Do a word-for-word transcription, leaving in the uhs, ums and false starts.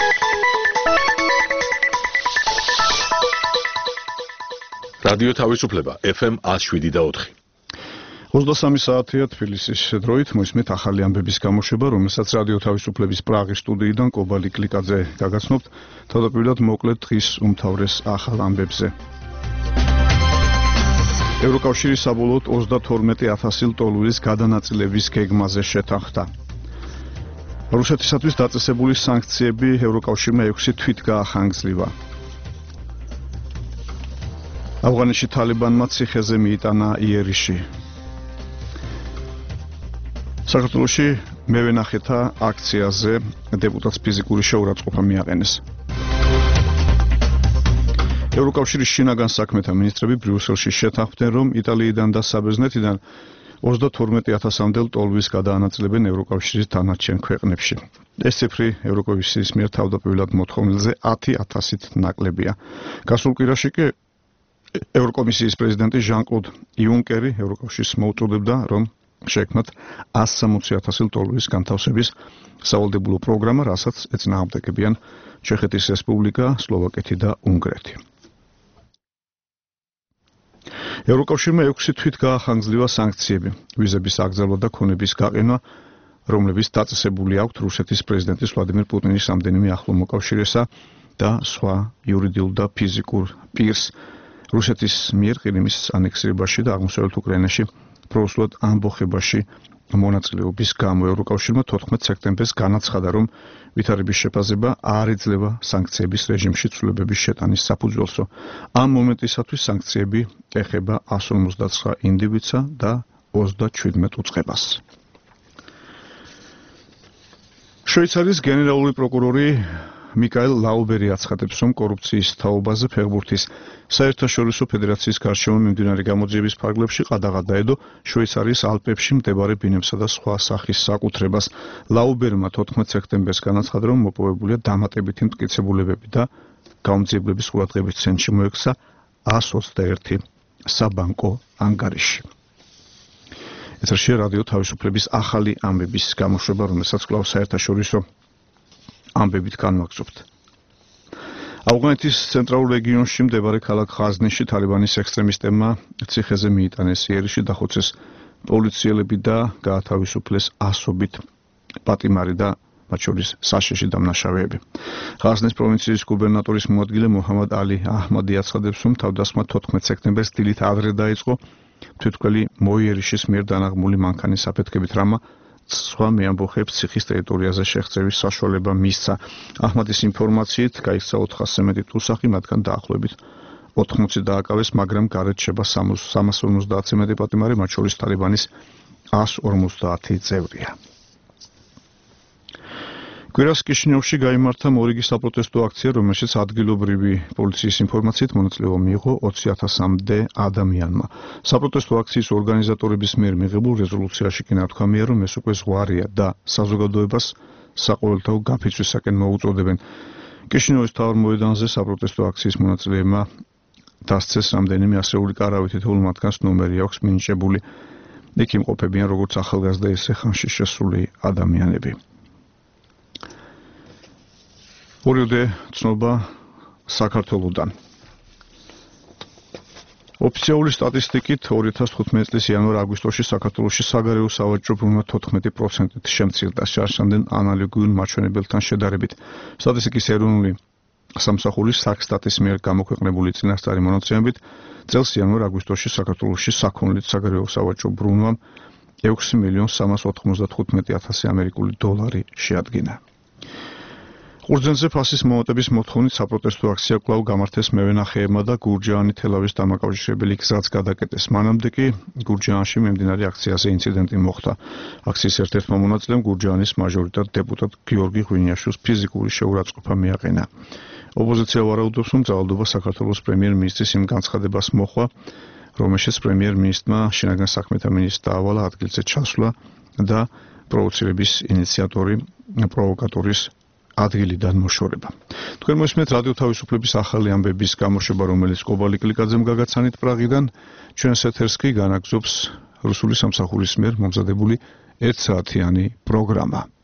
რადიო თავისუფლება ეფ ემ ათს შვიდი და ოთხი. ოცდასამი საათია თბილისის დროით მოისმენთ ახალი ამბების გამოშვება, რომელსაც რადიო თავისუფლების პრაღის სტუდიიდან კობალი კლიკაძე გაგაცნობთ. თავდაპირველად მოკლედ დღის უმთავრეს ახალ ამბებზე. ევროკავშირი საბოლოოდ ოცდათორმეტი ათასი ლტოლვილის გადანაწილების გეგმაზე შეთანხმდა. რუსეთისათვის დაწესებული სანქციები ევროკავშირმა ექვსი თვით გაახანგრძლივა. ავღანეთში თალიბანმა ციხეზე მიიტანა იერიში. საქართველოში მევენახეთა აქციაზე დეპუტატს ფიზიკური შეურაცხყოფა მიაყენეს. ევროკავშირის შინაგან საქმეთა მინისტრები ბრიუსელში შეთანხმდნენ, რომ იტალიიდან და საბერძნეთიდან ოცდათორმეტი ათასამდე ლტოლვილს გადაანაწილებენ ევროკავშირის დანარჩენ ქვეყნებში. ეს ციფრი ევროკავშირის მიერ თავდაპირველად მოთხოვნილზე ათი ათასით ნაკლებია. გასულ კვირაში კი ევროკომისიის პრეზიდენტი ჟან-კლოდ იუნკერი ევროკავშირს მოუწოდებდა, რომ შექმნათ ასი სამოცი ათასი ლტოლვილის განთავსების სავალდებულო პროგრამა, რასაც ეწინააღმდეგებიან ჩეხეთის რესპუბლიკა, სლოვაკეთი და უნგრეთი. ევროკავშირმა ექვსი თვით გაახანგრძლივა სანქციები, ვიზების აგზავნა და ქონების გაყენვა, რომლებიც დაწესებული აქვთ რუსეთის პრეზიდენტის ვლადიმერ პუტინის რამდენიმე ახლო მოკავშირესა და სხვა იურიდიულ და ფიზიკურ პირს რუსეთის მიერ ყირიმის ანექსირებაში და აღმოსავლეთ უკრაინაში პროუსულად ამბოხებაში მონაწილეობის გამო ევროკავშირმა თოთხმეტ სექტემბერს განაცხადა, რომ ვითარების შეფასება არ ეძლევა სანქციების რეჟიმში ცვლილებების შეტანის საფუძველსო. ამ მომენტისათვის სანქციები ეხება εκατს ორმოცდაცხრა ინდივიდსა და ოცდაჩვიდმეტ უწყებას. შვეიცარიის გენერალური პროკურორი მიკაელ ლაუბერი აცხადებს, რომ კორუფციის თაობაზე ფეხბურთის საერთაშორისო ფედერაციის გარშემო მიმდინარე გამოძიების ფარგლებში ყადაღად დაედო შვეიცარიის ალპებში მდებარე ბინებსა და სხვა სახის საკუთრებას. ლაუბერმა თოთხმეტ სექტემბერს განაცხადა, რომ მოპოვებულია დამატებითი მტკიცებულებები და გამოძიებლების ყურადღების ცენტრში მოექცა ას ოცდაერთი საბანკო ანგარიში. ეთერშია რადიო თავისუფლების ახალი ამბების გამოშვება, რომელსაც კვლავ საერთაშორისო ამბებით განვაგრძობთ. ავღანეთის ცენტრალურ რეგიონში მდებარე ქალაქ ღაზნიში თალიბანის ექსტრემისტებმა ციხეზე მიიტანეს იერიში, დახოცეს პოლიციელები და გაათავისუფლეს ასობით პატიმარი და მათ შორის საშიში დამნაშავეები. ღაზნის პროვინციის გუბერნატორის მოადგილე მოჰამად ალი აჰმადი აცხადებს, რომ თავდასხმა თოთხმეტ სექტემბერს დილით ადრე დაიწყო თვითმკვლელი მოიერიშის მიერ დანაღმული მანქანის საფეთქებით, რამა სხვა მეამბოხებს ციხის ტერიტორიაზე შეღწევის საშუალება მისცა. აჰმადის ინფორმაციით გაიქცა ოთხასზე მეტი ტუსახი, მათგან დაახლოებით ოთხმოცი დააკავეს, მაგრამ გარეთ შეება სამას ორმოცდაათზე მეტი პატიმარი, მათ შორის თალიბანის ას ორმოცდაათი წევრია. კვირას კიშინიოვში გაიმართა მორიგი საპროტესტო აქცია, რომელშიც ადგილობრივი პოლიციის ინფორმაციით მონაწილეობა მიიღო ოცი ათასამდე ადამიანმა. საპროტესტო აქციის ორგანიზატორების მიერ მიღებულ რეზოლუციაში კი ნათქვამია, რომ ეს უკვე ზღვარია და საზოგადოებას საყოველთაო გაფიცვისაკენ მოუწოდებენ. კიშინიოვის მთავარ მოედანზე საპროტესტო აქციის მონაწილეებმა დასცეს რამდენიმე ასეული კარავი, თითოეულ მათგანს ნომერი აქვს მინიჭებული. იქ იმყოფებიან როგორც ახალგაზრდა, ისე ხანში შესული ადამიანები. ორიოდე ცნობა საქართველოდან. ოფიციალური სტატისტიკით ორი ათას თხუთმეტი წლის იანვარ-აგვისტოში საქართველოში საგარეო სავაჭრო ბრუნვა თოთხმეტი პროცენტით შემცირდა შარშანდელ ანალოგიურ მაჩვენებელთან შედარებით. სტატისტიკის ეროვნული სამსახურის საქსტატის მიერ გამოქვეყნებული წინასწარი მონაცემებით წელს იანვარ-აგვისტოში საქართველოში საქონლით საგარეო სავაჭრო ბრუნვამ ექვსი მილიონი სამას ოთხმოცდათხუთმეტი ათასი ამერიკული დოლარი შეადგინა. ყურძენზე ფასის მომატების მოთხოვნით საპროტესტო აქცია კვლავ გამართეს მევენახეებმა და გურჯაანი თელავის დამაკავშირებელი გზაც გადაკეტეს. მანამდე კი გურჯაანში მიმდინარე აქციაზე ინციდენტი მოხდა. აქციის ერთ-ერთმა მონაწილემ გურჯაანის მაჟორიტარ დეპუტატ გიორგი ღვინიაშვილს ფიზიკური შეურაცხყოფა მიაყენა. ოპოზიცია ვარაუდობს, რომ ძალადობა საქართველოს პრემიერ-მინისტრის იმ განცხადებას მოჰყვა, რომელშიც პრემიერ-მინისტრმა შინაგან საქმეთა მინისტრს დაავალა ადგილზე ჩასვლა და პროვოცირების ინიციატორი პროვოკატორის ადგილიდან მოშორება. თქვენ მოსმენთ რადიო თავისუფლების ახალი ამბების გამოშვება, რომელიც კობალი კლიკაძემ გაგაცანით პრაღიდან. ჩვენს ეთერს კი განაგრძობს რუსული სამსახურის მიერ მომზადებული ერთ საათიანი პროგრამა.